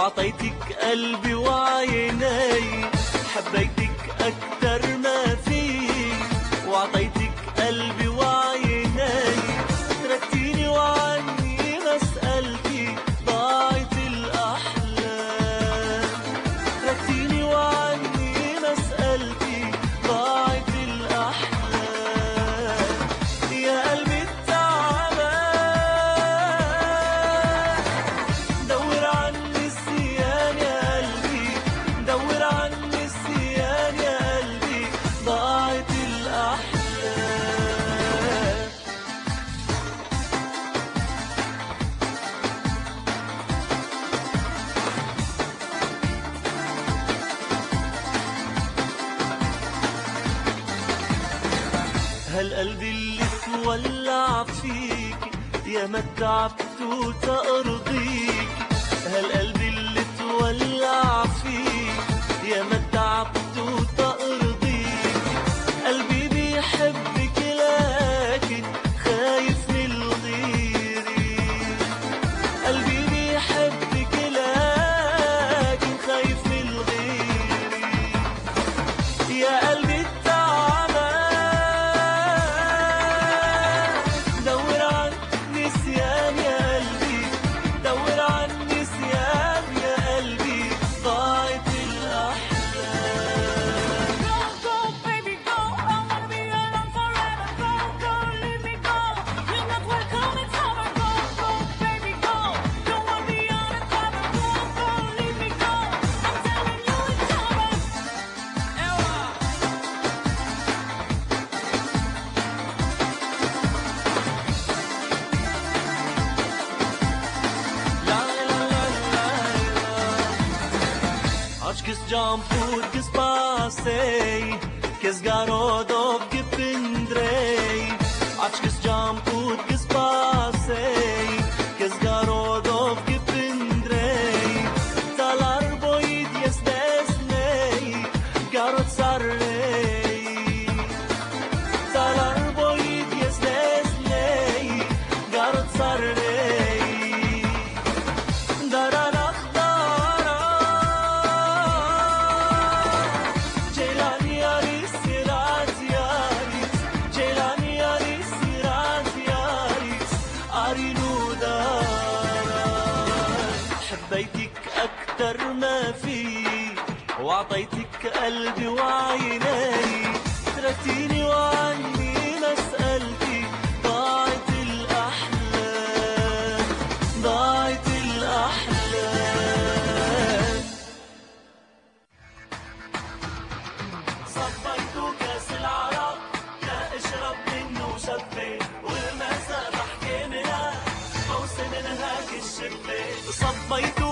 وعطيتك قلبي وعيني، حبيتك أكتر ما فيك وعطيتك قلبي وعيني، تركتيني وعني ما سألتي ضاعت الأحلام، تركتيني وعني ما سألتي ضاعت الأحلام، يا قلبي التعبان دور عن النسيان يا قلبي، دور عن النسيان يا قلبي ضاعت الأحلام. هالقلب اللي تولع فيك يا ما تعبت وتأرضيك، هالقلب اللي تولع فيك يا ما تعبت وتأرضيك، قلبي بيحبك لكن خايف من الغيري، قلبي بيحبك لكن خايف من الغيري، يا قلبي Aşkız campur kız pasej, kız garodov que pendrei. Aşkız campur kız pasej, kız garodov que pendrei. Talar boid yes desnei, garot sarrei. Talar boid yes desnei, garot sarrei. Daran حبيتك أكتر ما في وعطيتك قلبي وعيني، تركتيني وعني ما سألتي ضاعت الأحلام، ضاعت الأحلام. صبيت كاس العرق لا اشرب منه شبي، والمسا بحكي منها موسم انهاك الشبي، صبيت